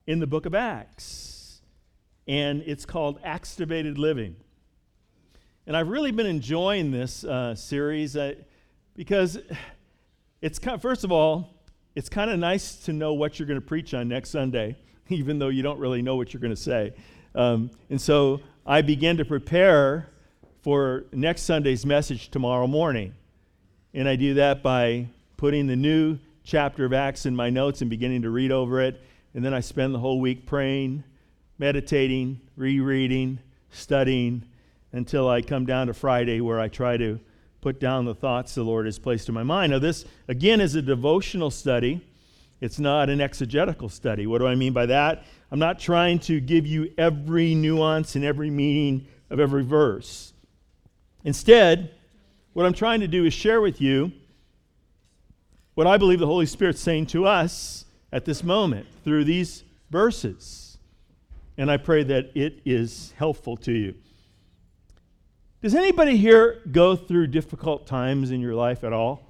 in the book of Acts, and it's called Activated Living. And I've really been enjoying this series because it's first of all, it's kind of nice to know what you're going to preach on next Sunday, even though you don't really know what you're going to say. And so I began to prepare for next Sunday's message tomorrow morning. And I do that by putting the new chapter of Acts in my notes and beginning to read over it. And then I spend the whole week praying, meditating, rereading, studying, until I come down to Friday, where I try to put down the thoughts the Lord has placed in my mind. Now this, again, is a devotional study. It's not an exegetical study. What do I mean by that? I'm not trying to give you every nuance and every meaning of every verse. Instead, what I'm trying to do is share with you what I believe the Holy Spirit's saying to us at this moment through these verses. And I pray that it is helpful to you. Does anybody here go through difficult times in your life at all?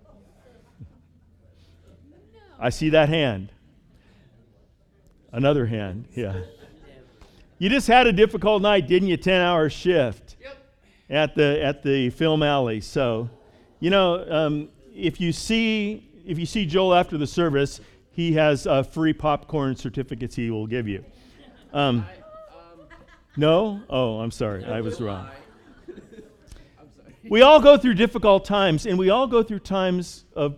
I see that hand. Another hand, yeah. You just had a difficult night, didn't you? 10-hour shift at the film alley. So, you know, if you see Joel after the service, he has free popcorn certificates he will give you. No? Oh, I'm sorry. I was wrong. We all go through difficult times, and we all go through times of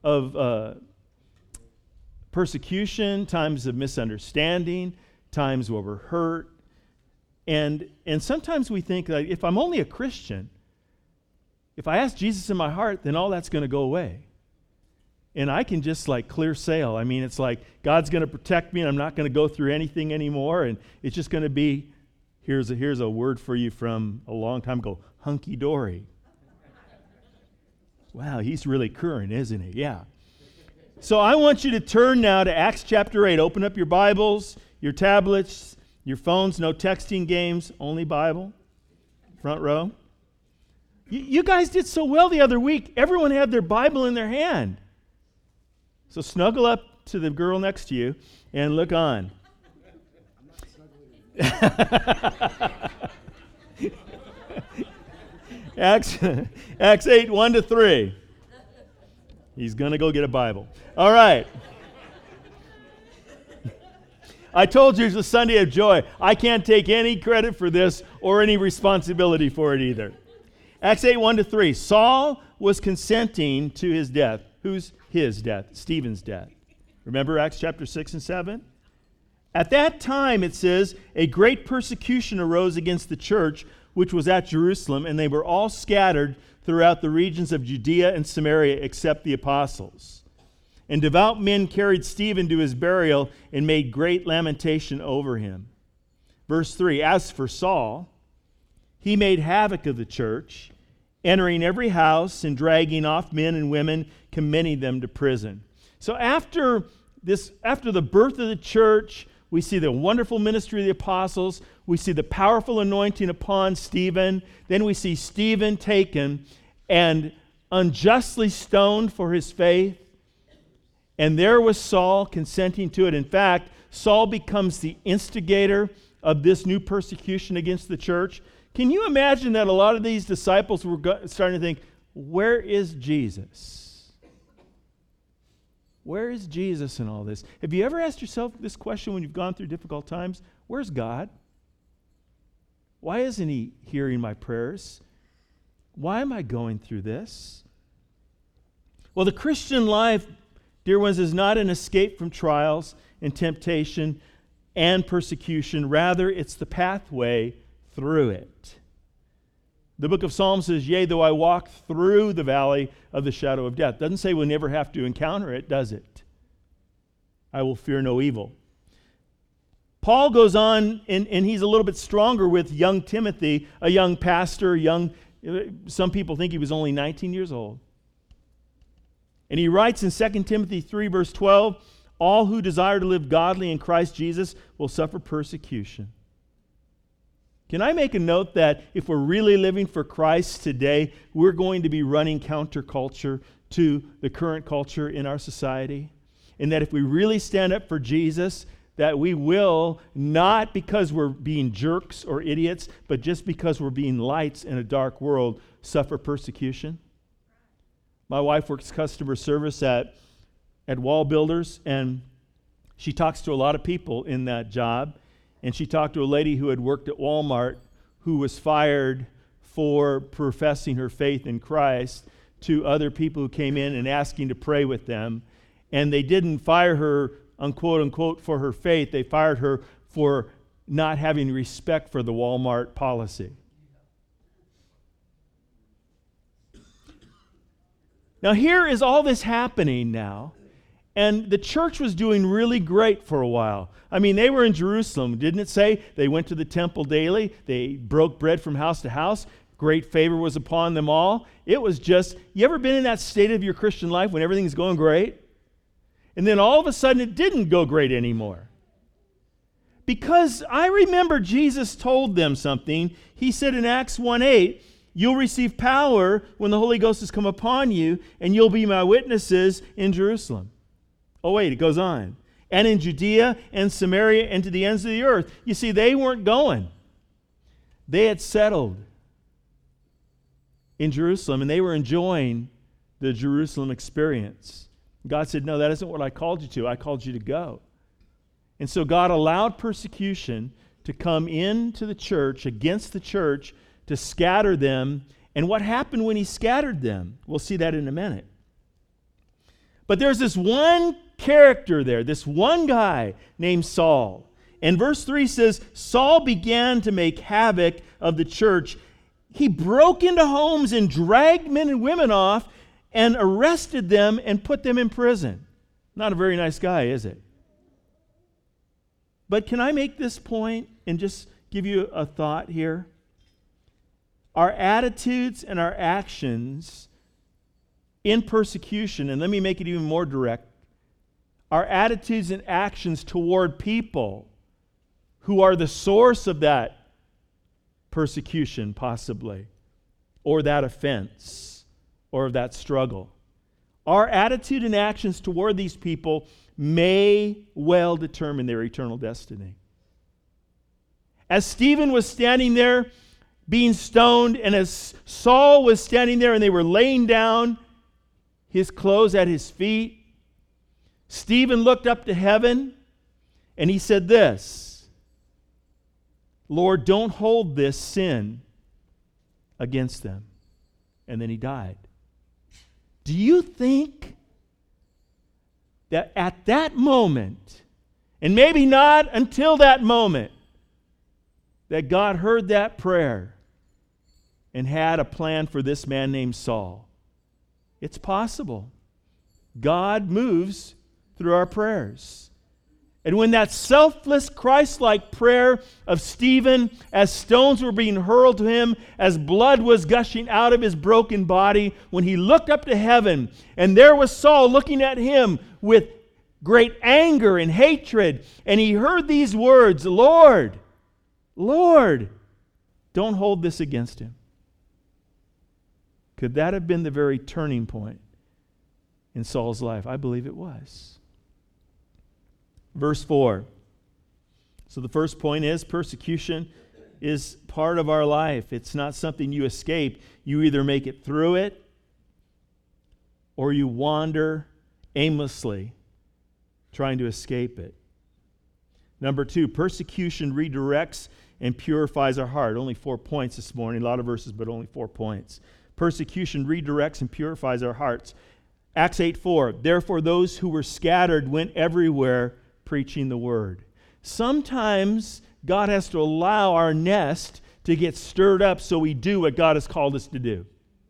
persecution, times of misunderstanding, times where we're hurt. And sometimes we think that if I'm only a Christian, if I ask Jesus in my heart, then all that's going to go away. And I can just like clear sail. I mean, it's like God's going to protect me and I'm not going to go through anything anymore. And it's just going to be, here's a word for you from a long time ago, hunky-dory. Wow, he's really current, isn't he? Yeah. So I want you to turn now to Acts chapter 8. Open up your Bibles, your tablets, your phones, no texting games, only Bible. Front row. You guys did so well the other week. Everyone had their Bible in their hand. So snuggle up to the girl next to you and look on. Acts 8, 1-3. He's going to go get a Bible. All right. I told you it's a Sunday of joy. I can't take any credit for this or any responsibility for it either. Acts 8, 1-3. Saul was consenting to his death. Who's his death? Stephen's death. Remember Acts chapter 6 and 7? At that time, it says, a great persecution arose against the church, which was at Jerusalem, and they were all scattered throughout the regions of Judea and Samaria, except the apostles. And devout men carried Stephen to his burial and made great lamentation over him. Verse 3, as for Saul, he made havoc of the church, entering every house and dragging off men and women, committing them to prison. So after the birth of the church, we see the wonderful ministry of the apostles. We see the powerful anointing upon Stephen. Then we see Stephen taken and unjustly stoned for his faith. And there was Saul consenting to it. In fact, Saul becomes the instigator of this new persecution against the church. Can you imagine that a lot of these disciples were starting to think, where is Jesus? Where is Jesus in all this? Have you ever asked yourself this question when you've gone through difficult times? Where's God? Why isn't he hearing my prayers? Why am I going through this? Well, the Christian life, dear ones, is not an escape from trials and temptation and persecution. Rather, it's the pathway through it. The book of Psalms says, yea, though I walk through the valley of the shadow of death. Doesn't say we'll never have to encounter it, does it? I will fear no evil. Paul goes on, and he's a little bit stronger with young Timothy, a young pastor, some people think he was only 19 years old. And he writes in 2 Timothy 3, verse 12, all who desire to live godly in Christ Jesus will suffer persecution. Can I make a note that if we're really living for Christ today, we're going to be running counterculture to the current culture in our society? And that if we really stand up for Jesus, that we will, not because we're being jerks or idiots, but just because we're being lights in a dark world, suffer persecution? My wife works customer service at Wall Builders, and she talks to a lot of people in that job. And she talked to a lady who had worked at Walmart who was fired for professing her faith in Christ to other people who came in and asking to pray with them. And they didn't fire her, unquote, unquote, for her faith. They fired her for not having respect for the Walmart policy. Now, here is all this happening now. And the church was doing really great for a while. I mean, they were in Jerusalem. Didn't it say they went to the temple daily? They broke bread from house to house. Great favor was upon them all. It was just, you ever been in that state of your Christian life when everything's going great? And then all of a sudden it didn't go great anymore. Because I remember Jesus told them something. He said in Acts 1:8, you'll receive power when the Holy Ghost has come upon you, and you'll be my witnesses in Jerusalem. Oh wait, it goes on. And in Judea and Samaria and to the ends of the earth. You see, they weren't going. They had settled in Jerusalem, and they were enjoying the Jerusalem experience. God said, no, that isn't what I called you to. I called you to go. And so God allowed persecution to come into the church, against the church, to scatter them. And what happened when he scattered them? We'll see that in a minute. But there's this one character there, this one guy named Saul. And verse 3 says, Saul began to make havoc of the church. He broke into homes and dragged men and women off and arrested them and put them in prison. Not a very nice guy, is it? But can I make this point and just give you a thought here? Our attitudes and our actions in persecution, and let me make it even more direct, our attitudes and actions toward people who are the source of that persecution, possibly, or that offense, or that struggle. Our attitude and actions toward these people may well determine their eternal destiny. As Stephen was standing there being stoned, and as Saul was standing there and they were laying down his clothes at his feet, Stephen looked up to heaven and he said this, Lord, don't hold this sin against them. And then he died. Do you think that at that moment, and maybe not until that moment, that God heard that prayer and had a plan for this man named Saul? It's possible. God moves through our prayers. And when that selfless, Christ-like prayer of Stephen, as stones were being hurled to him, as blood was gushing out of his broken body, when he looked up to heaven, and there was Saul looking at him with great anger and hatred, and he heard these words, Lord, Lord, don't hold this against him. Could that have been the very turning point in Saul's life? I believe it was. Verse 4. So the first point is persecution is part of our life. It's not something you escape. You either make it through it or you wander aimlessly trying to escape it. Number 2, persecution redirects and purifies our heart. Only 4 points this morning. A lot of verses, but only 4 points. Persecution redirects and purifies our hearts. Acts 8:4. Therefore those who were scattered went everywhere preaching the word. Sometimes God has to allow our nest to get stirred up so we do what God has called us to do.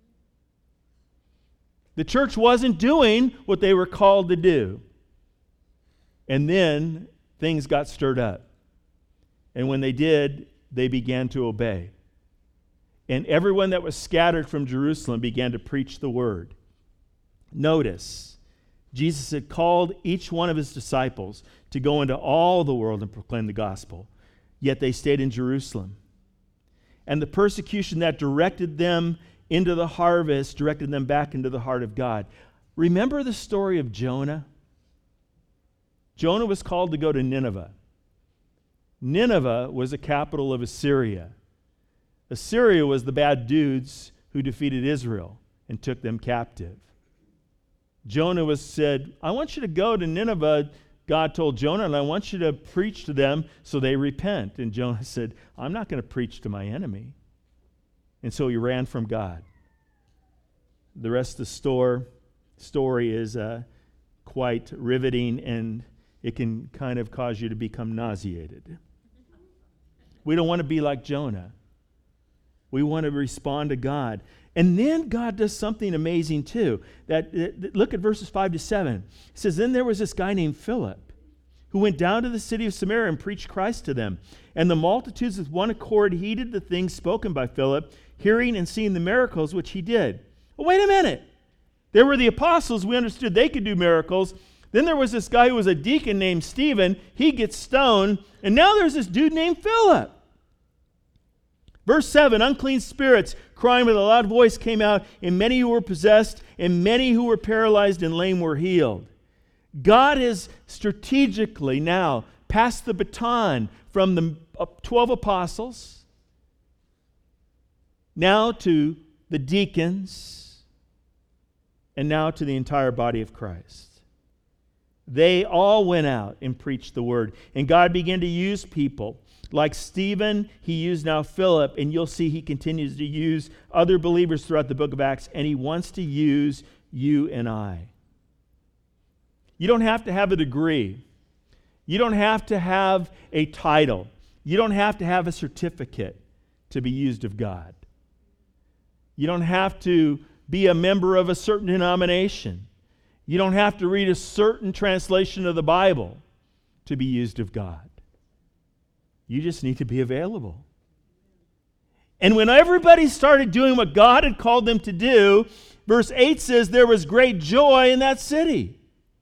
The church wasn't doing what they were called to do. And then things got stirred up. And when they did, they began to obey. And everyone that was scattered from Jerusalem began to preach the word. Notice, Jesus had called each one of his disciples to go into all the world and proclaim the gospel. Yet they stayed in Jerusalem. And the persecution that directed them into the harvest directed them back into the heart of God. Remember the story of Jonah? Jonah was called to go to Nineveh. Nineveh was the capital of Assyria. Assyria was the bad dudes who defeated Israel and took them captive. Jonah said, I want you to go to Nineveh, God told Jonah, and I want you to preach to them so they repent. And Jonah said, I'm not going to preach to my enemy. And so he ran from God. The rest of the story is quite riveting, and it can kind of cause you to become nauseated. We don't want to be like Jonah. We want to respond to God. And then God does something amazing too. Look at verses 5 to 7. It says, Then there was this guy named Philip who went down to the city of Samaria and preached Christ to them. And the multitudes with one accord heeded the things spoken by Philip, hearing and seeing the miracles which he did. Well, wait a minute. There were the apostles. We understood they could do miracles. Then there was this guy who was a deacon named Stephen. He gets stoned. And now there's this dude named Philip. Verse 7, unclean spirits crying with a loud voice came out, and many who were possessed, and many who were paralyzed and lame were healed. God has strategically now passed the baton from the 12 apostles now to the deacons and now to the entire body of Christ. They all went out and preached the word, and God began to use people. Like Stephen, he used now Philip, and you'll see he continues to use other believers throughout the book of Acts, and he wants to use you and I. You don't have to have a degree. You don't have to have a title. You don't have to have a certificate to be used of God. You don't have to be a member of a certain denomination. You don't have to read a certain translation of the Bible to be used of God. You just need to be available. And when everybody started doing what God had called them to do, verse 8 says there was great joy in that city.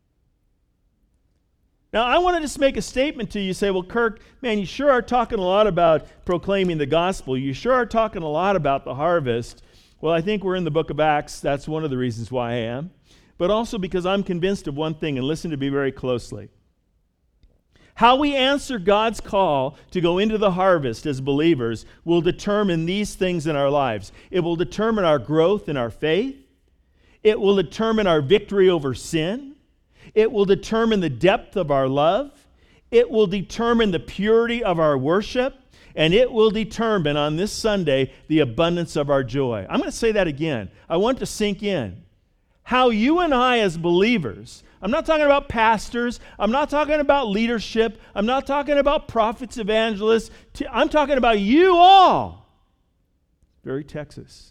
Now, I want to just make a statement to you. You say, well, Kirk, man, you sure are talking a lot about proclaiming the gospel. You sure are talking a lot about the harvest. Well, I think we're in the book of Acts. That's one of the reasons why I am. But also because I'm convinced of one thing, and listen to me very closely. How we answer God's call to go into the harvest as believers will determine these things in our lives. It will determine our growth in our faith. It will determine our victory over sin. It will determine the depth of our love. It will determine the purity of our worship. And it will determine on this Sunday the abundance of our joy. I'm going to say that again. I want to sink in. How you and I as believers, I'm not talking about pastors, I'm not talking about leadership, I'm not talking about prophets, evangelists, I'm talking about you all. Very Texas.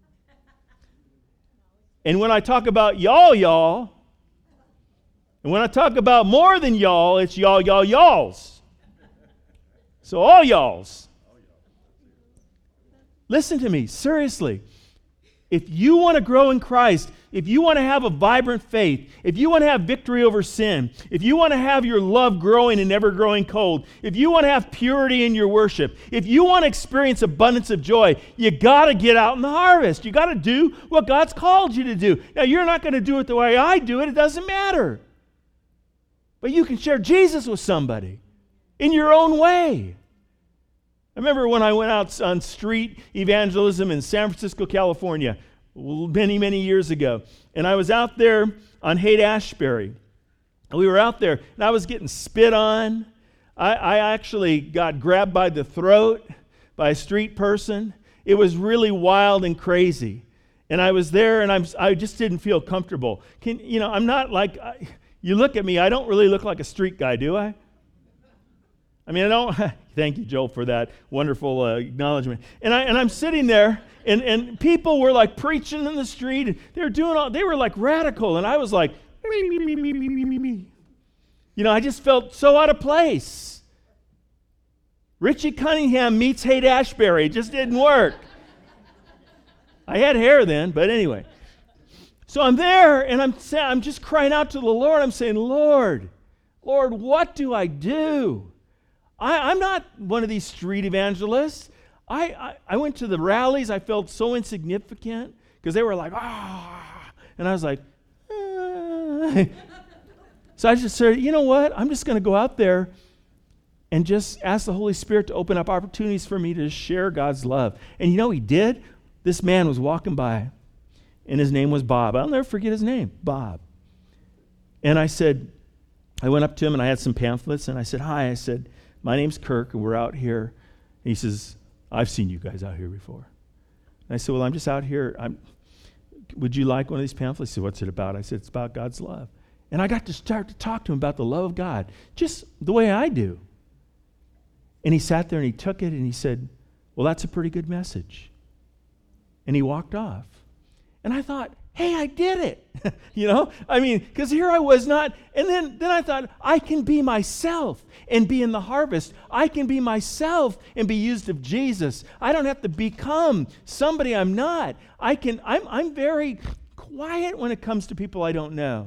And when I talk about y'all, and when I talk about more than y'all, it's y'alls. So all y'alls. Listen to me, seriously. If you want to grow in Christ, if you want to have a vibrant faith, if you want to have victory over sin, if you want to have your love growing and never growing cold, if you want to have purity in your worship, if you want to experience abundance of joy, you got to get out in the harvest. You got to do what God's called you to do. Now, you're not going to do it the way I do it. It doesn't matter. But you can share Jesus with somebody in your own way. I remember when I went out on street evangelism in San Francisco, California, many, many years ago. And I was out there on Haight-Ashbury. We were out there, and I was getting spit on. I actually got grabbed by the throat by a street person. It was really wild and crazy. And I was there, and I just didn't feel comfortable. I'm not like, you look at me, I don't really look like a street guy, do I? I mean, I don't. Thank you, Joel, for that wonderful acknowledgement. And I'm sitting there, and people were like preaching in the street, and they were like radical, and I was like, I just felt so out of place. Richie Cunningham meets Haight-Ashbury. It just didn't work. I had hair then, but anyway. So I'm there, and I'm just crying out to the Lord. I'm saying, Lord, what do I do? I'm not one of these street evangelists. I went to the rallies. I felt so insignificant because they were like, and I was like, So I just said, you know what? I'm just going to go out there and just ask the Holy Spirit to open up opportunities for me to share God's love. And you know he did? This man was walking by, and his name was Bob. I'll never forget his name, Bob. And I went up to him, and I had some pamphlets, and I said, hi. I said, my name's Kirk, and we're out here. And he says, I've seen you guys out here before. And I said, well, I'm just out here. Would you like one of these pamphlets? He said, what's it about? I said, it's about God's love. And I got to start to talk to him about the love of God, just the way I do. And he sat there and he took it and he said, well, that's a pretty good message. And he walked off. And I thought, hey, I did it. Because here I was not. And then I thought, I can be myself and be in the harvest. I can be myself and be used of Jesus. I don't have to become somebody I'm not. I'm very quiet when it comes to people I don't know.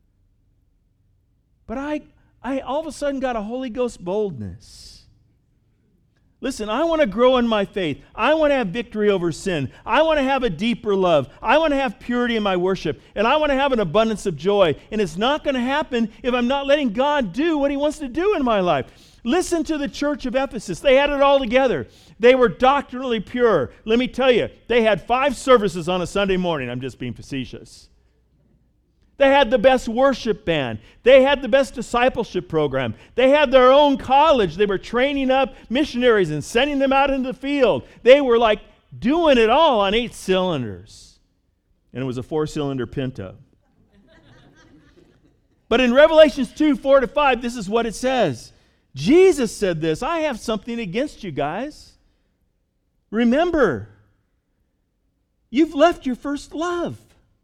But I all of a sudden got a Holy Ghost boldness. Listen, I want to grow in my faith. I want to have victory over sin. I want to have a deeper love. I want to have purity in my worship. And I want to have an abundance of joy. And it's not going to happen if I'm not letting God do what he wants to do in my life. Listen to the church of Ephesus. They had it all together. They were doctrinally pure. Let me tell you, they had 5 services on a Sunday morning. I'm just being facetious. They had the best worship band. They had the best discipleship program. They had their own college. They were training up missionaries and sending them out into the field. They were like doing it all on 8 cylinders. And it was a 4-cylinder Pinto. But in Revelations 2:4-5, this is what it says. Jesus said this, I have something against you guys. Remember, you've left your first love.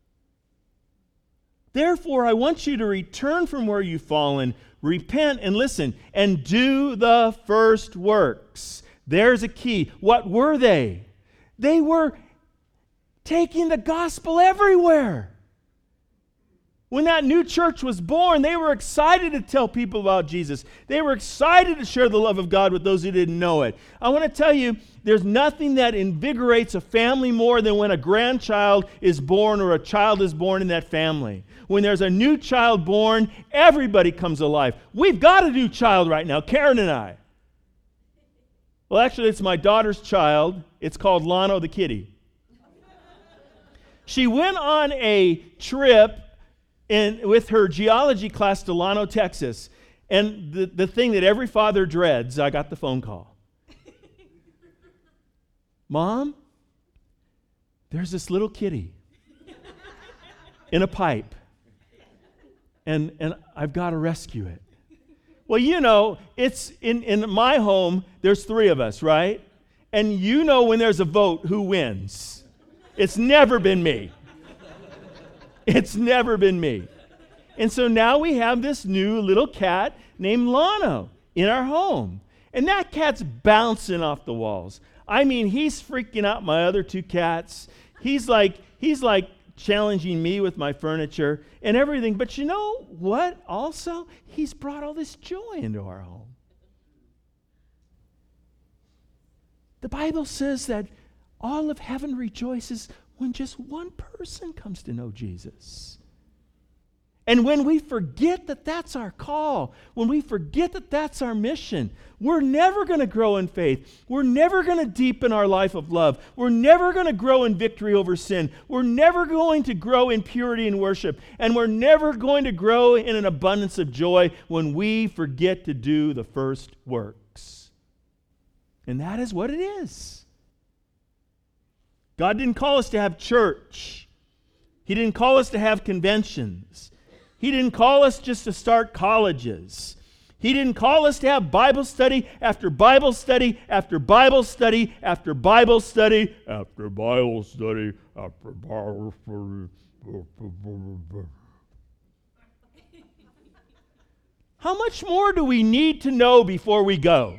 Therefore, I want you to return from where you've fallen, repent and listen, and do the first works. There's a key. What were they? They were taking the gospel everywhere. When that new church was born, they were excited to tell people about Jesus. They were excited to share the love of God with those who didn't know it. I want to tell you, there's nothing that invigorates a family more than when a grandchild is born or a child is born in that family. When there's a new child born, everybody comes alive. We've got a new child right now, Karen and I. Well, actually, it's my daughter's child. It's called Lano the kitty. She went on a trip with her geology class to Lano, Texas. And the thing that every father dreads, I got the phone call. Mom, there's this little kitty in a pipe. And I've got to rescue it. Well, it's in my home, there's 3 of us, right? And when there's a vote, who wins? It's never been me. It's never been me. And so now we have this new little cat named Lano in our home. And that cat's bouncing off the walls. I mean, he's freaking out my other 2 cats. He's like challenging me with my furniture and everything. But you know what? Also, he's brought all this joy into our home. The Bible says that all of heaven rejoices when just one person comes to know Jesus. And when we forget that that's our call, when we forget that that's our mission, we're never going to grow in faith. We're never going to deepen our life of love. We're never going to grow in victory over sin. We're never going to grow in purity and worship. And we're never going to grow in an abundance of joy when we forget to do the first works. And that is what it is. God didn't call us to have church. He didn't call us to have conventions. He didn't call us just to start colleges. He didn't call us to have Bible study after Bible study after Bible study after Bible study after Bible study after Bible study. How much more do we need to know before we go?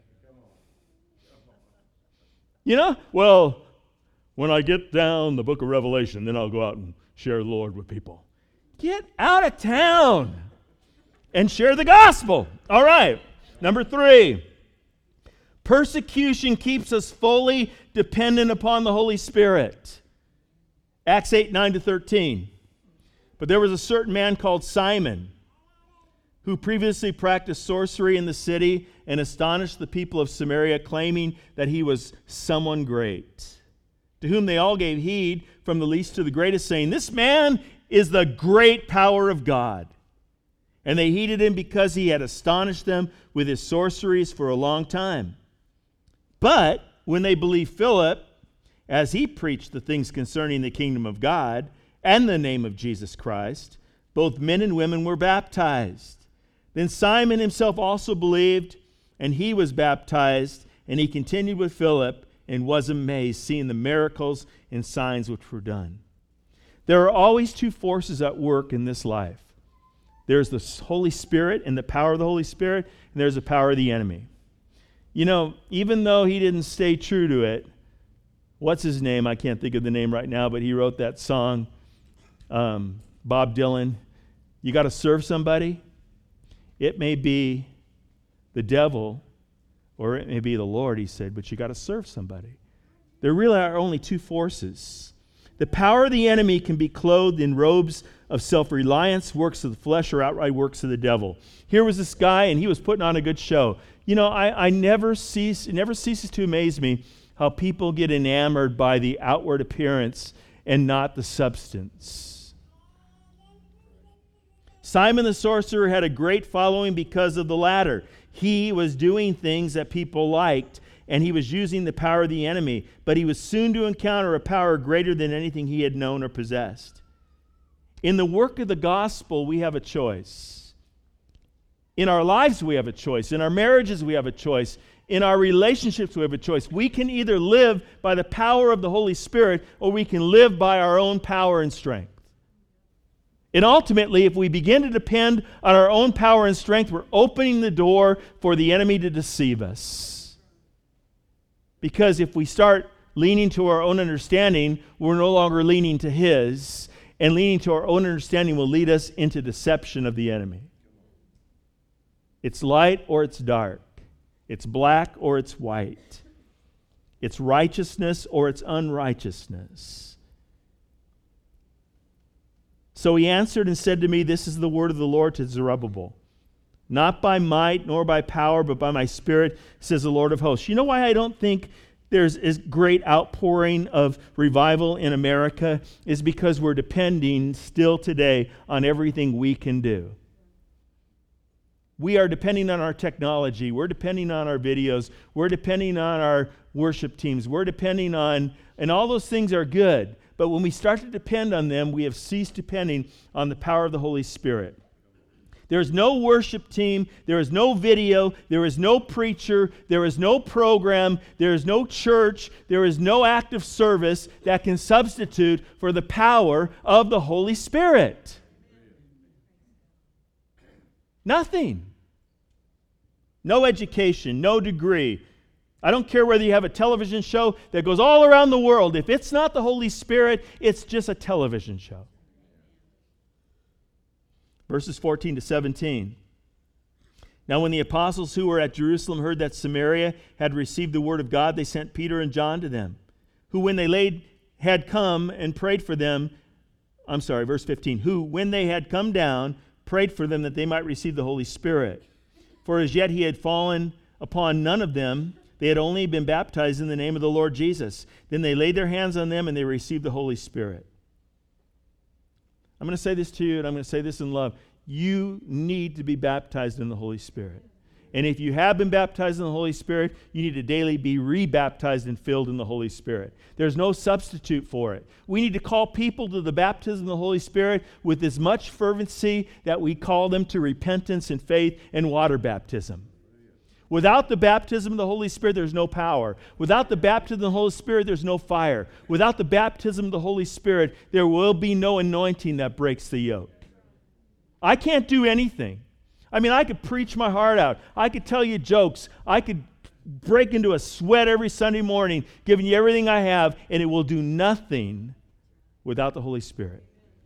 Well, when I get down the book of Revelation, then I'll go out and share the Lord with people. Get out of town and share the gospel. All right. Number 3, persecution keeps us fully dependent upon the Holy Spirit. Acts 8:9-13. But there was a certain man called Simon, who previously practiced sorcery in the city and astonished the people of Samaria, claiming that he was someone great. To whom they all gave heed, from the least to the greatest, saying, "This man is the great power of God." And they heeded him because he had astonished them with his sorceries for a long time. But when they believed Philip, as he preached the things concerning the kingdom of God and the name of Jesus Christ, both men and women were baptized. Then Simon himself also believed, and he was baptized, and he continued with Philip and was amazed, seeing the miracles and signs which were done. There are always two forces at work in this life. There's the Holy Spirit and the power of the Holy Spirit, and there's the power of the enemy. You know, even though he didn't stay true to it, what's his name? I can't think of the name right now, but he wrote that song, Bob Dylan, "You got to serve somebody." It may be the devil or it may be the Lord, he said, but you got to serve somebody. There really are only two forces. The power of the enemy can be clothed in robes of self-reliance, works of the flesh, or outright works of the devil. Here was this guy, and he was putting on a good show. You know, it never ceases to amaze me how people get enamored by the outward appearance and not the substance. Simon the sorcerer had a great following because of the latter. He was doing things that people liked, and he was using the power of the enemy, but he was soon to encounter a power greater than anything he had known or possessed. In the work of the gospel, we have a choice. In our lives, we have a choice. In our marriages, we have a choice. In our relationships, we have a choice. We can either live by the power of the Holy Spirit, or we can live by our own power and strength. And ultimately, if we begin to depend on our own power and strength, we're opening the door for the enemy to deceive us. Because if we start leaning to our own understanding, we're no longer leaning to his, and leaning to our own understanding will lead us into deception of the enemy. It's light or it's dark. It's black or it's white. It's righteousness or it's unrighteousness. So he answered and said to me, "This is the word of the Lord to Zerubbabel. Not by might nor by power, but by my Spirit, says the Lord of hosts." You know why I don't think there's a great outpouring of revival in America? Is because we're depending still today on everything we can do. We are depending on our technology. We're depending on our videos. We're depending on our worship teams. We're depending on, and all those things are good. But when we start to depend on them, we have ceased depending on the power of the Holy Spirit. There is no worship team. There is no video. There is no preacher. There is no program. There is no church. There is no act of service that can substitute for the power of the Holy Spirit. Nothing. No education, no degree. I don't care whether you have a television show that goes all around the world. If it's not the Holy Spirit, it's just a television show. Verses 14 to 17. Now when the apostles who were at Jerusalem heard that Samaria had received the word of God, they sent Peter and John to them, who when they had come and prayed for them, verse 15, who when they had come down, prayed for them that they might receive the Holy Spirit. For as yet he had fallen upon none of them. They had only been baptized in the name of the Lord Jesus. Then they laid their hands on them and they received the Holy Spirit. I'm going to say this to you, and I'm going to say this in love. You need to be baptized in the Holy Spirit. And if you have been baptized in the Holy Spirit, you need to daily be rebaptized and filled in the Holy Spirit. There's no substitute for it. We need to call people to the baptism of the Holy Spirit with as much fervency that we call them to repentance and faith and water baptism. Without the baptism of the Holy Spirit, there's no power. Without the baptism of the Holy Spirit, there's no fire. Without the baptism of the Holy Spirit, there will be no anointing that breaks the yoke. I can't do anything. I mean, I could preach my heart out. I could tell you jokes. I could break into a sweat every Sunday morning, giving you everything I have, and it will do nothing without the Holy Spirit.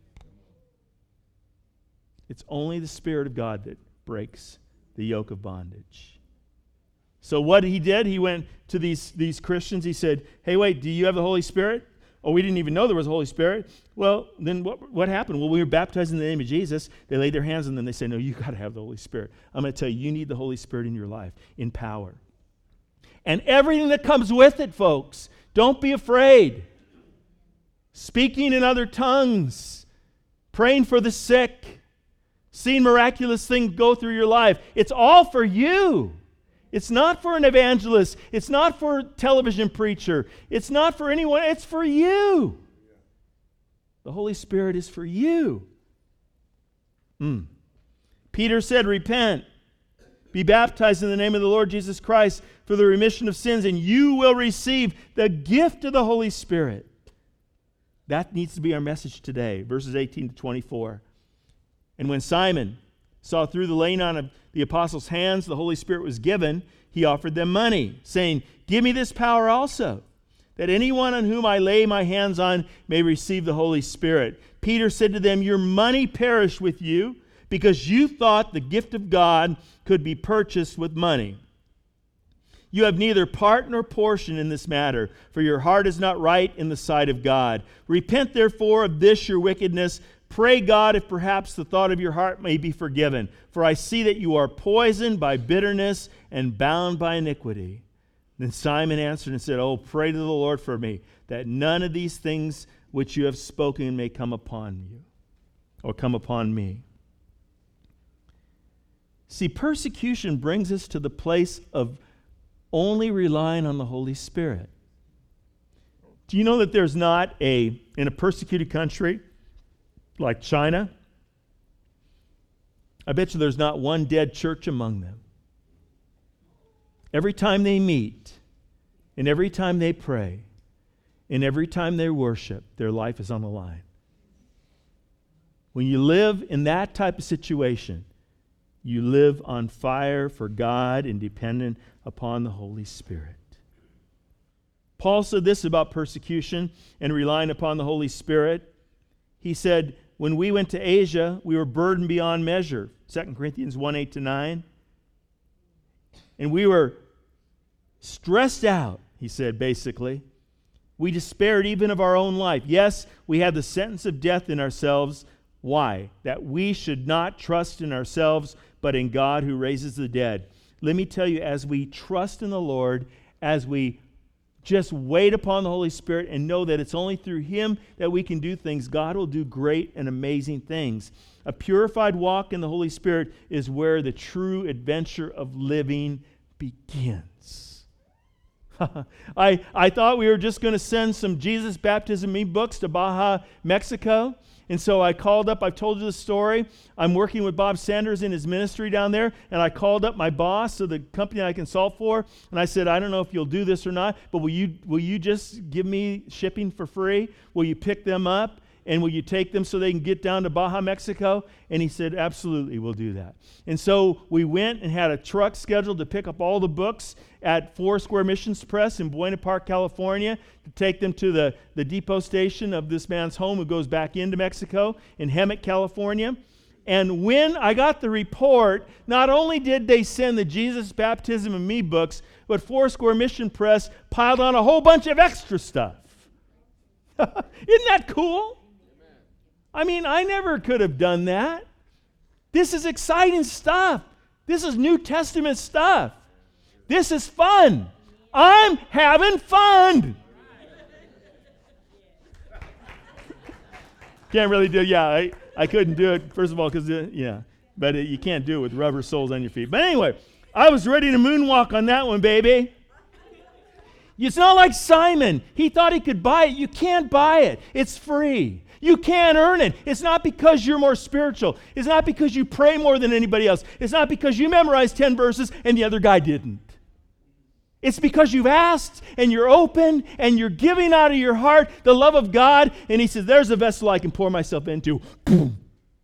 It's only the Spirit of God that breaks the yoke of bondage. So what he did, he went to these Christians. He said, "Hey, wait, do you have the Holy Spirit? Oh, we didn't even know there was a Holy Spirit. Well, then what happened? Well, we were baptized in the name of Jesus. They laid their hands on them. They said, no, you got to have the Holy Spirit. I'm going to tell you, you need the Holy Spirit in your life, in power. And everything that comes with it, folks. Don't be afraid. Speaking in other tongues, praying for the sick, seeing miraculous things go through your life. It's all for you. It's not for an evangelist. It's not for a television preacher. It's not for anyone. It's for you. The Holy Spirit is for you. Peter said, repent. Be baptized in the name of the Lord Jesus Christ for the remission of sins, and you will receive the gift of the Holy Spirit. That needs to be our message today. Verses 18 to 24. And when Simon saw through the laying on of the apostles' hands the Holy Spirit was given, he offered them money, saying, give me this power also, that anyone on whom I lay my hands on may receive the Holy Spirit. Peter said to them, your money perish with you, because you thought the gift of God could be purchased with money. You have neither part nor portion in this matter, for your heart is not right in the sight of God. Repent therefore of this your wickedness. Pray God if perhaps the thought of your heart may be forgiven. For I see that you are poisoned by bitterness and bound by iniquity. Then Simon answered and said, oh, pray to the Lord for me, that none of these things which you have spoken may come upon you, or come upon me. See, persecution brings us to the place of only relying on the Holy Spirit. Do you know that there's not in a persecuted country like China, I bet you there's not one dead church among them. Every time they meet, and every time they pray, and every time they worship, their life is on the line. When you live in that type of situation, you live on fire for God and dependent upon the Holy Spirit. Paul said this about persecution and relying upon the Holy Spirit. He said, when we went to Asia, we were burdened beyond measure. 2 Corinthians 1:8-9. And we were stressed out, he said, basically. We despaired even of our own life. Yes, we had the sentence of death in ourselves. Why? That we should not trust in ourselves, but in God who raises the dead. Let me tell you, as we trust in the Lord, as we just wait upon the Holy Spirit and know that it's only through Him that we can do things, God will do great and amazing things. A purified walk in the Holy Spirit is where the true adventure of living begins. I thought we were just going to send some Jesus Baptism e-books to Baja, Mexico. And so I called up, I've told you the story. I'm working with Bob Sanders in his ministry down there, and I called up my boss of the company I consult for, and I said, I don't know if you'll do this or not, but will you just give me shipping for free? Will you pick them up? And will you take them so they can get down to Baja, Mexico? And he said, absolutely, we'll do that. And so we went and had a truck scheduled to pick up all the books at Foursquare Missions Press in Buena Park, California, to take them to the depot station of this man's home who goes back into Mexico in Hemet, California. And when I got the report, not only did they send the Jesus Baptism and Me books, but Foursquare Mission Press piled on a whole bunch of extra stuff. Isn't that cool? I mean, I never could have done that. This is exciting stuff. This is New Testament stuff. This is fun. I'm having fun. Can't really do it. Yeah, I couldn't do it, first of all, because, but you can't do it with rubber soles on your feet. But anyway, I was ready to moonwalk on that one, baby. It's not like Simon. He thought he could buy it. You can't buy it. It's free. You can't earn it. It's not because you're more spiritual. It's not because you pray more than anybody else. It's not because you memorized 10 verses and the other guy didn't. It's because you've asked and you're open and you're giving out of your heart the love of God. And he says, there's a vessel I can pour myself into. Boom.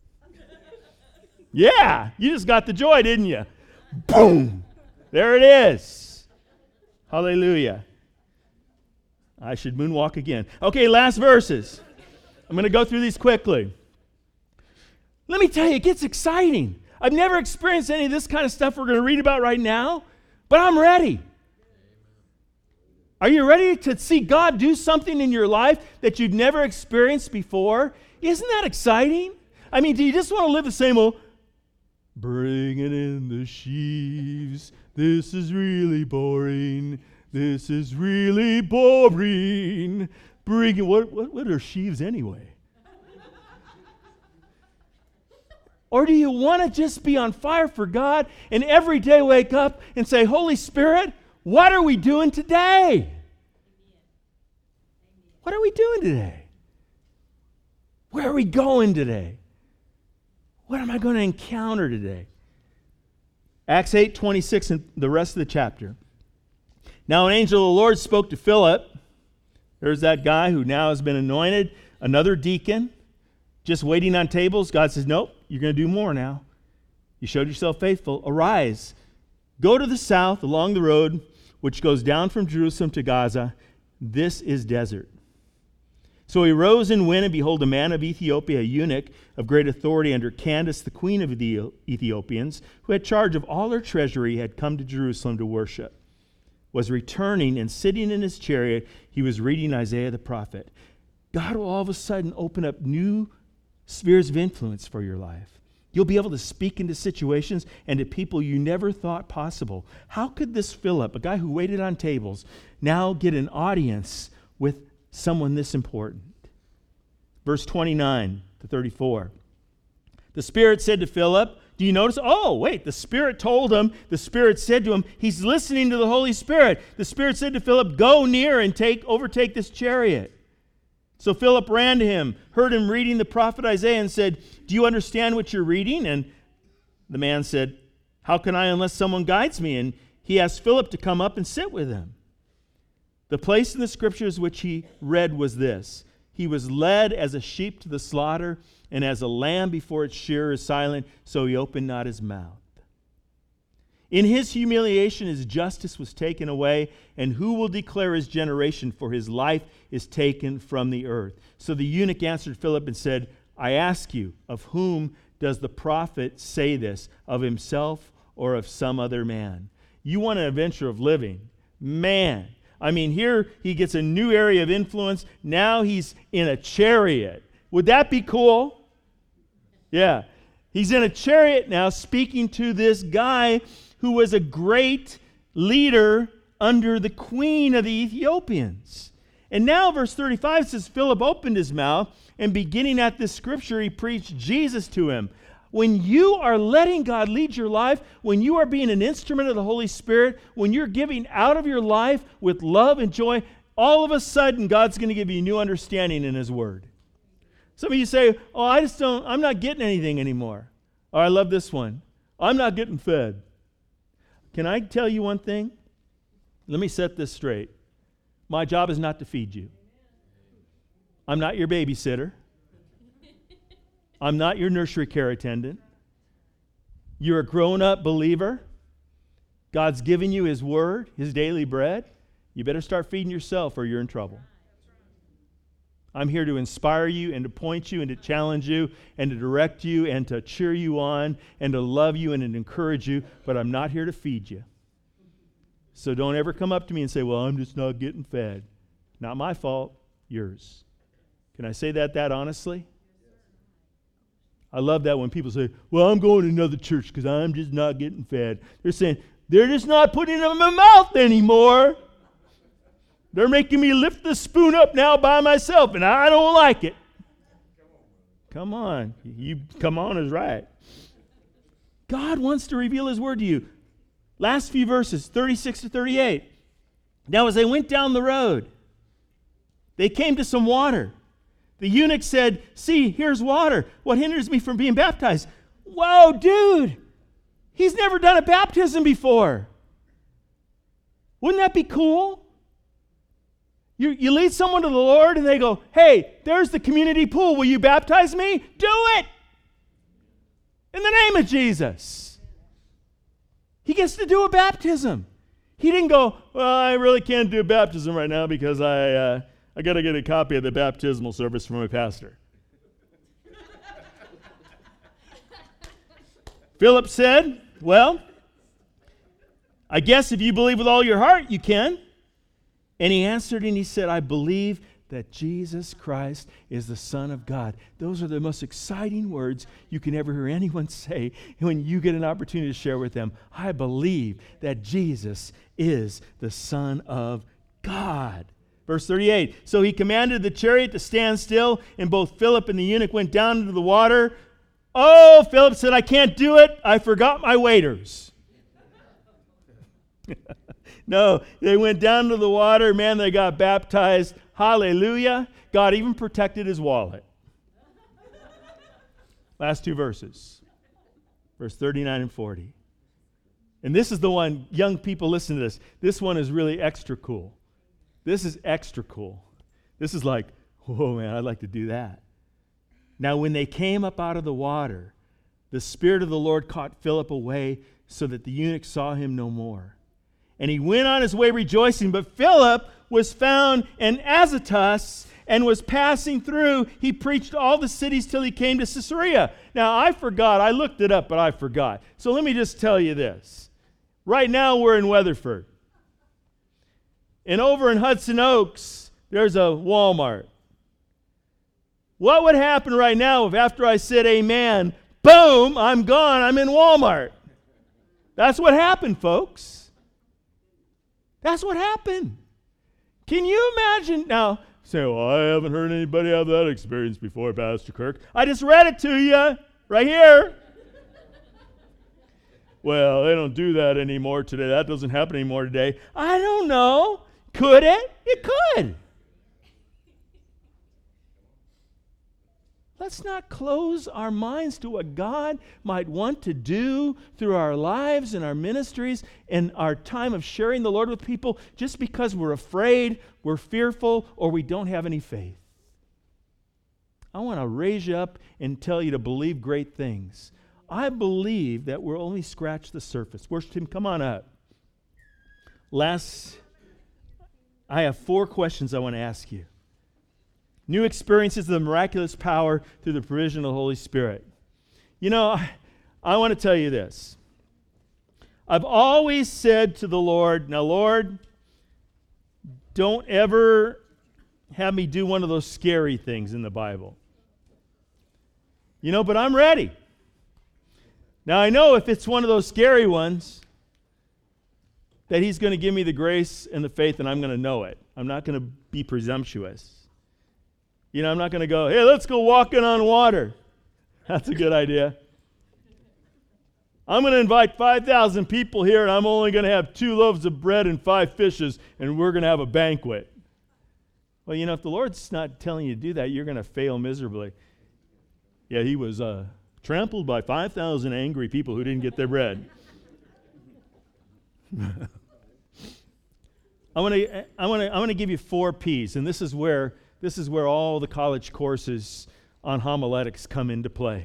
Yeah, you just got the joy, didn't you? Boom. There it is. Hallelujah. I should moonwalk again. Okay, last verses. I'm going to go through these quickly. Let me tell you, it gets exciting. I've never experienced any of this kind of stuff we're going to read about right now, but I'm ready. Are you ready to see God do something in your life that you've never experienced before? Isn't that exciting? I mean, do you just want to live the same old, bring it in the sheaves, this is really boring, this is really boring. Bring it, what are sheaves anyway? Or do you want to just be on fire for God and every day wake up and say, Holy Spirit, what are we doing today? What are we doing today? Where are we going today? What am I going to encounter today? Acts 8:26 and the rest of the chapter. Now an angel of the Lord spoke to Philip. There's that guy who now has been anointed, another deacon, just waiting on tables. God says, nope, you're going to do more now. You showed yourself faithful. Arise, go to the south along the road which goes down from Jerusalem to Gaza. This is desert. So he rose and went, and behold, a man of Ethiopia, a eunuch of great authority under Candace, the queen of the Ethiopians, who had charge of all her treasury, had come to Jerusalem to worship, was returning, and sitting in his chariot, he was reading Isaiah the prophet. God will all of a sudden open up new spheres of influence for your life. You'll be able to speak into situations and to people you never thought possible. How could this Philip, a guy who waited on tables, now get an audience with someone this important? Verse 29 to 34. The Spirit said to Philip, do you notice? Oh, wait, the Spirit told him, the Spirit said to him, he's listening to the Holy Spirit. The Spirit said to Philip, go near and overtake this chariot. So Philip ran to him, heard him reading the prophet Isaiah, and said, do you understand what you're reading? And the man said, how can I unless someone guides me? And he asked Philip to come up and sit with him. The place in the scriptures which he read was this: he was led as a sheep to the slaughter, and as a lamb before its shearer is silent, so he opened not his mouth. In his humiliation his justice was taken away, and who will declare his generation? For his life is taken from the earth. So the eunuch answered Philip and said, I ask you, of whom does the prophet say this? Of himself or of some other man? You want an adventure of living. Man, I mean, here he gets a new area of influence. Now he's in a chariot. Would that be cool? Yeah. He's in a chariot now speaking to this guy who was a great leader under the queen of the Ethiopians. And now verse 35 says, Philip opened his mouth, and beginning at this scripture, he preached Jesus to him. When you are letting God lead your life, when you are being an instrument of the Holy Spirit, when you're giving out of your life with love and joy, all of a sudden God's going to give you new understanding in His Word. Some of you say, oh, I'm not getting anything anymore. Oh, I love this one. I'm not getting fed. Can I tell you one thing? Let me set this straight. My job is not to feed you. I'm not your babysitter. I'm not your nursery care attendant. You're a grown-up believer. God's given you His Word, His daily bread. You better start feeding yourself or you're in trouble. I'm here to inspire you and to point you and to challenge you and to direct you and to cheer you on and to love you and to encourage you, but I'm not here to feed you. So don't ever come up to me and say, well, I'm just not getting fed. Not my fault, yours. Can I say that honestly? I love that when people say, well, I'm going to another church because I'm just not getting fed. They're saying, they're just not putting it in my mouth anymore. They're making me lift the spoon up now by myself, and I don't like it. Come on. Come on is right. God wants to reveal His Word to you. Last few verses, 36 to 38. Now as they went down the road, they came to some water. The eunuch said, see, here's water. What hinders me from being baptized? Whoa, dude. He's never done a baptism before. Wouldn't that be cool? You lead someone to the Lord and they go, hey, there's the community pool. Will you baptize me? Do it. In the name of Jesus. He gets to do a baptism. He didn't go, well, I really can't do a baptism right now because I got to get a copy of the baptismal service from my pastor. Philip said, well, I guess if you believe with all your heart, you can. And he answered and he said, I believe that Jesus Christ is the Son of God. Those are the most exciting words you can ever hear anyone say when you get an opportunity to share with them. I believe that Jesus is the Son of God. Verse 38, so he commanded the chariot to stand still, and both Philip and the eunuch went down into the water. Oh, Philip said, I can't do it. I forgot my waders. No, they went down to the water. Man, they got baptized. Hallelujah. God even protected his wallet. Last two verses. Verse 39 and 40. And this is the one, young people, listen to this. This one is really extra cool. This is extra cool. This is like, whoa, man, I'd like to do that. Now, when they came up out of the water, the Spirit of the Lord caught Philip away so that the eunuch saw him no more. And he went on his way rejoicing, but Philip was found in Azotus and was passing through. He preached all the cities till he came to Caesarea. Now, I forgot. I looked it up, but I forgot. So let me just tell you this. Right now, we're in Weatherford. And over in Hudson Oaks, there's a Walmart. What would happen right now if after I said amen, boom, I'm gone, I'm in Walmart? That's what happened, folks. That's what happened. Can you imagine? Now, say, well, I haven't heard anybody have that experience before, Pastor Kirk. I just read it to you right here. Well, they don't do that anymore today. That doesn't happen anymore today. I don't know. Could it? It could. Let's not close our minds to what God might want to do through our lives and our ministries and our time of sharing the Lord with people just because we're afraid, we're fearful, or we don't have any faith. I want to raise you up and tell you to believe great things. I believe that we'll only scratch the surface. Worship team, come on up. I have 4 questions I want to ask you. New experiences of the miraculous power through the provision of the Holy Spirit. You know, I want to tell you this. I've always said to the Lord, now, Lord, don't ever have me do one of those scary things in the Bible. You know, but I'm ready. Now, I know if it's one of those scary ones, that He's going to give me the grace and the faith, and I'm going to know it. I'm not going to be presumptuous. You know, I'm not going to go, hey, let's go walking on water. That's a good idea. I'm going to invite 5,000 people here, and I'm only going to have 2 loaves of bread and 5 fishes, and we're going to have a banquet. Well, you know, if the Lord's not telling you to do that, you're going to fail miserably. Yeah, He was trampled by 5,000 angry people who didn't get their bread. I want to give you 4 P's, and this is where all the college courses on homiletics come into play.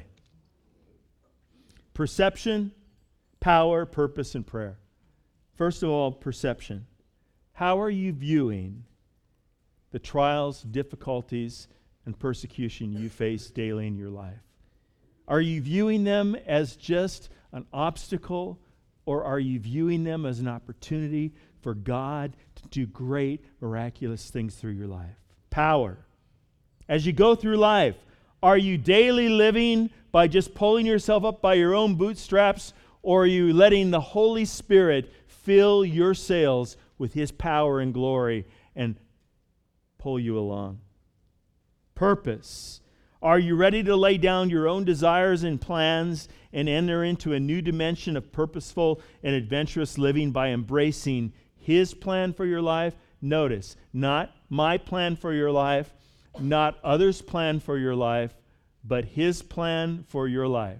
Perception, power, purpose, and prayer. First of all, perception. How are you viewing the trials, difficulties, and persecution you face daily in your life? Are you viewing them as just an obstacle, or are you viewing them as an opportunity for God to do great, miraculous things through your life? Power. As you go through life, are you daily living by just pulling yourself up by your own bootstraps, or are you letting the Holy Spirit fill your sails with His power and glory and pull you along? Purpose. Are you ready to lay down your own desires and plans and enter into a new dimension of purposeful and adventurous living by embracing His plan for your life? Notice, not my plan for your life, not others' plan for your life, but His plan for your life.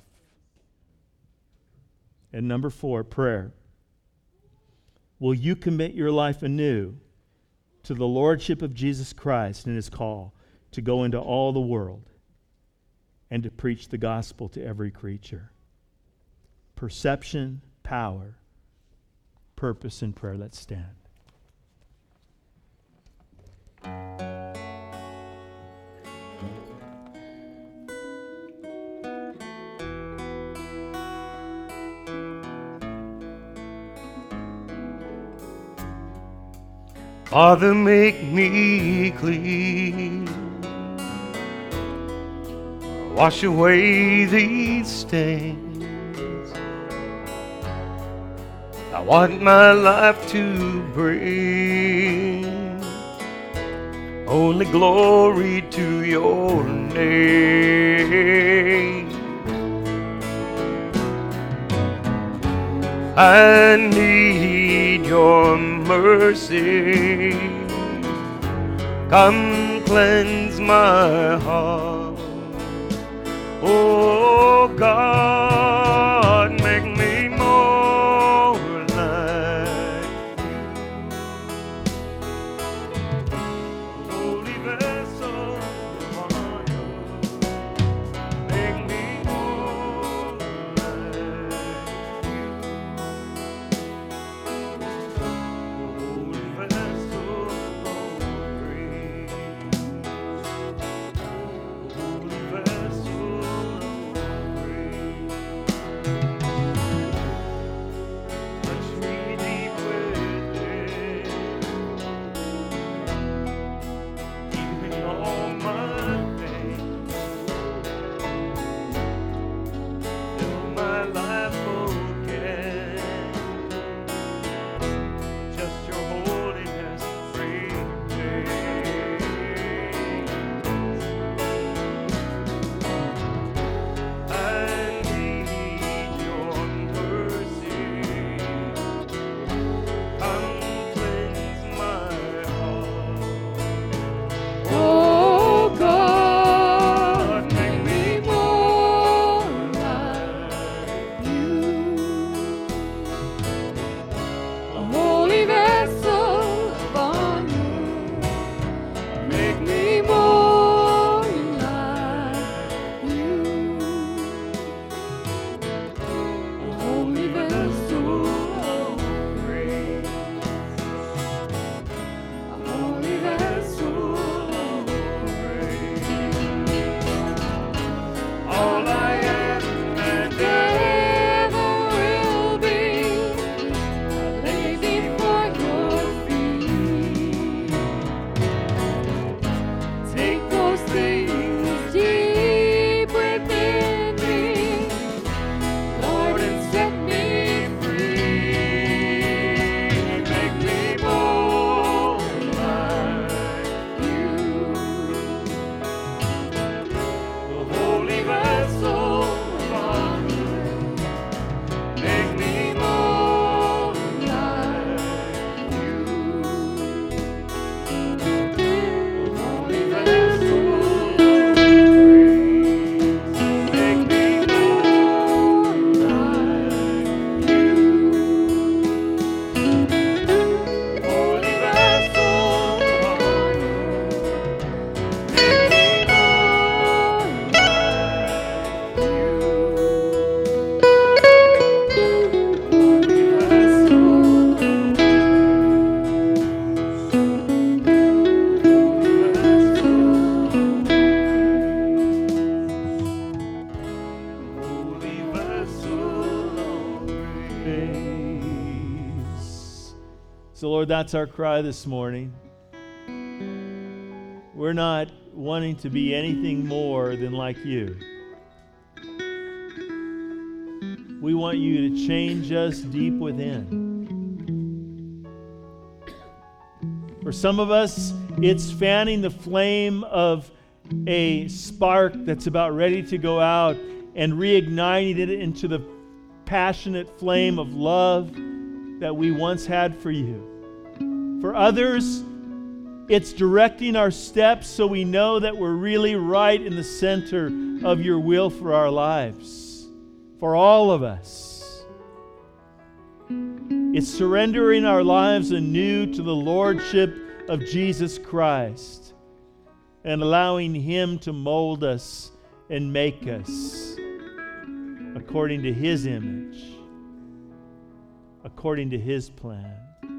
And number 4, prayer. Will you commit your life anew to the Lordship of Jesus Christ and His call to go into all the world and to preach the gospel to every creature? Perception, power, purpose, and prayer. Let's stand. Father, make me clean. Wash away these stains. I want my life to bring only glory to your name. I need your mercy. Come cleanse my heart. Oh God, make me more like you. Holy vessel of honor, make me more like you. Holy vessel of grace, holy vessel of grace. Touch me deep within, healing all my pain. Fill my life again. Just your holiness remains. I need your mercy. Come cleanse my heart. Oh God, make me more like you. A holy vessel of honor, make me more like you. A holy vessel of grace, a holy vessel of grace. all I am and Ever will be, I lay before your feet. Take those things deep within me, Lord, and set me free. make me more like You, the holy vessel of honor. Make me more like you. holy vessel of grace. Make me More like you. holy vessel of honor. Make me holy vessel of grace. So, Lord, that's our cry this morning. We're not wanting to be anything more than like you. We want you to change us deep within. For some of us, it's fanning the flame of a spark that's about ready to go out and reigniting it into the passionate flame of love that we once had for you. For others, it's directing our steps so we know that we're really right in the center of your will for our lives. For all of us, it's surrendering our lives anew to the Lordship of Jesus Christ and allowing Him to mold us and make us according to His image, according to His plan.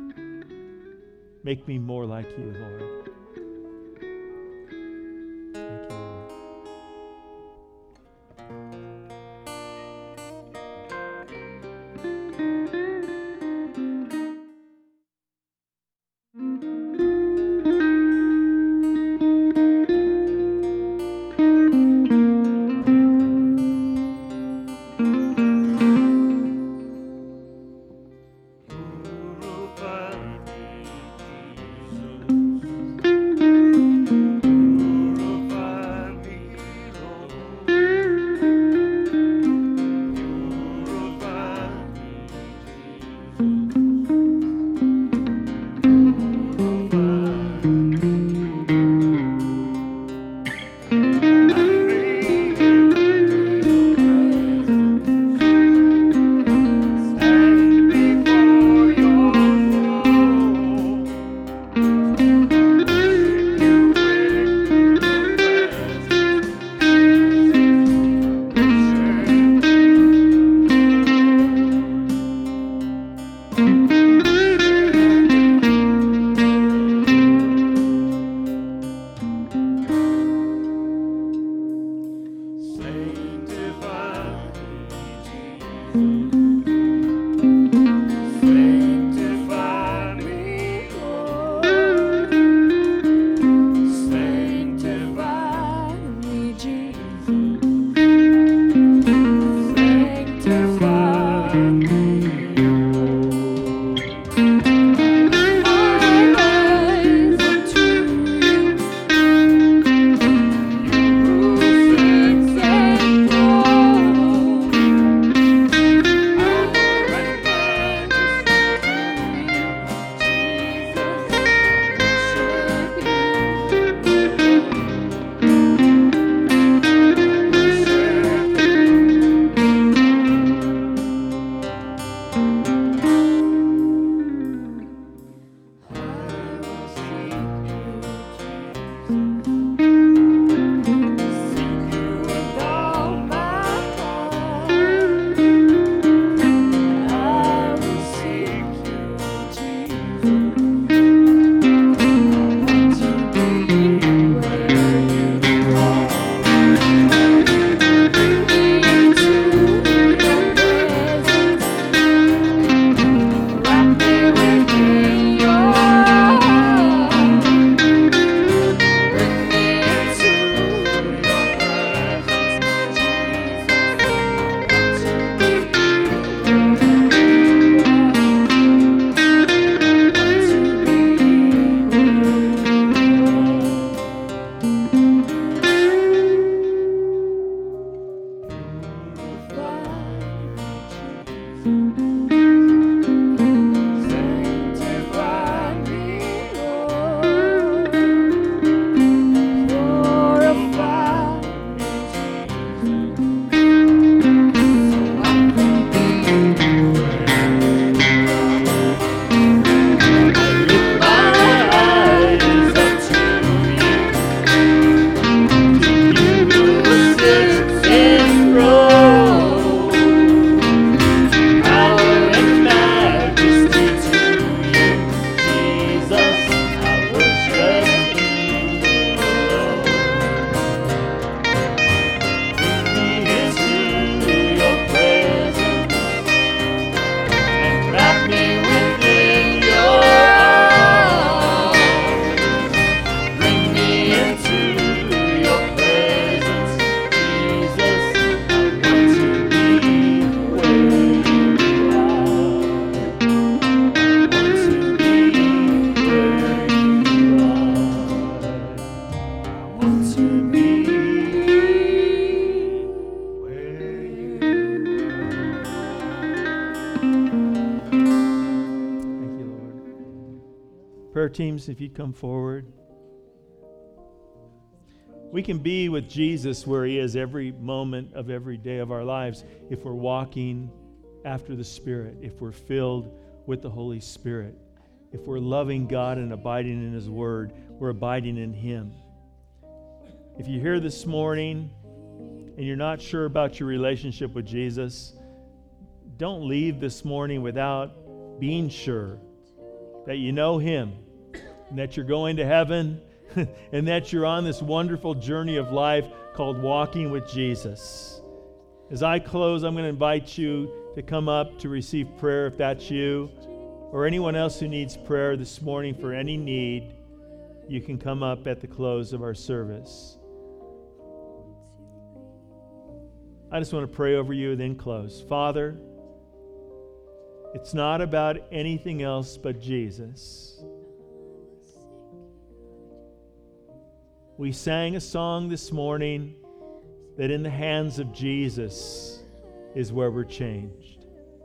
Make me more like you, Lord. Thank you, Lord. Prayer teams, if you'd come forward. We can be with Jesus where he is every moment of every day of our lives if we're walking after the Spirit, if we're filled with the Holy Spirit, if we're loving God and abiding in his word, we're abiding in him. If you're here this morning and you're not sure about your relationship with Jesus, don't leave this morning without being sure that you know him and that you're going to heaven and that you're on this wonderful journey of life called walking with Jesus. As I close, I'm going to invite you to come up to receive prayer if that's you, or anyone else who needs prayer this morning for any need. You can come up at the close of our service. I just want to pray over you and then close. Father, it's not about anything else but Jesus. We sang a song this morning that in the hands of Jesus is where we're changed.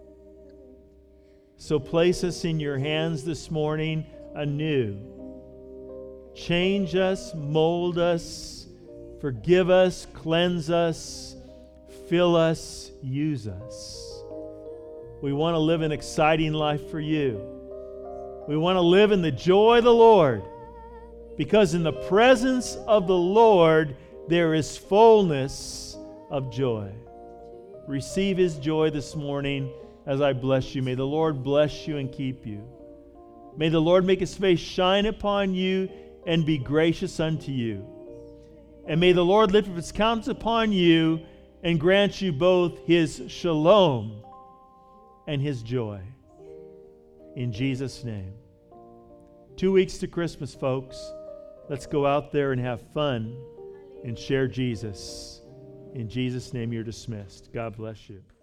So place us in your hands this morning anew. Change us, mold us, forgive us, cleanse us, fill us, use us. We want to live an exciting life for you. We want to live in the joy of the Lord, because in the presence of the Lord there is fullness of joy. Receive his joy this morning as I bless you. May the Lord bless you and keep you. May the Lord make his face shine upon you and be gracious unto you. And may the Lord lift up his countenance upon you and grant you both his shalom and his joy. In Jesus' name. 2 weeks to Christmas, folks. Let's go out there and have fun and share Jesus. In Jesus' name, you're dismissed. God bless you.